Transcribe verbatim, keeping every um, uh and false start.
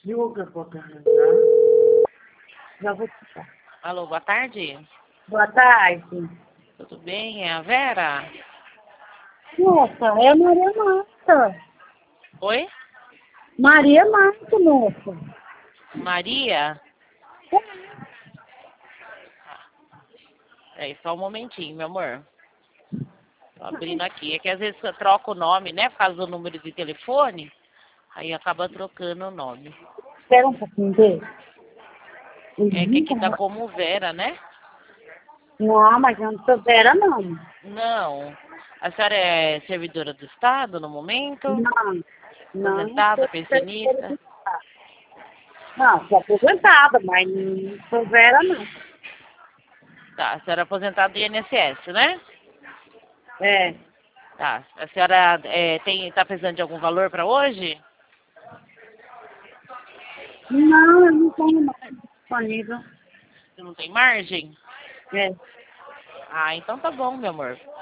Yoga, boa tarde. Já vou ficar. Alô, boa tarde. Boa tarde. Tudo bem? É a Vera? Moça, é a Maria Marta. Oi? Maria Marta, moça. Maria? É, só um momentinho, meu amor. Tô abrindo aqui. É que às vezes eu troco o nome, né? Por causa do número de telefone. Aí acaba trocando o nome. Espera um pouquinho, Dê. É que aqui tá como Vera, né? Não, mas eu não sou Vera, não. Não. A senhora é servidora do Estado no momento? Não. Não, Aposentada, sou servidora do pensionista? Estado. Não, sou aposentada, mas não sou Vera, não. Tá, a senhora é aposentada do I N S S, né? É. Tá. A senhora é, tem, tá precisando de algum valor para hoje? Não, eu não tenho mais disponível. Você não tem margem? É. Ah, então tá bom, meu amor.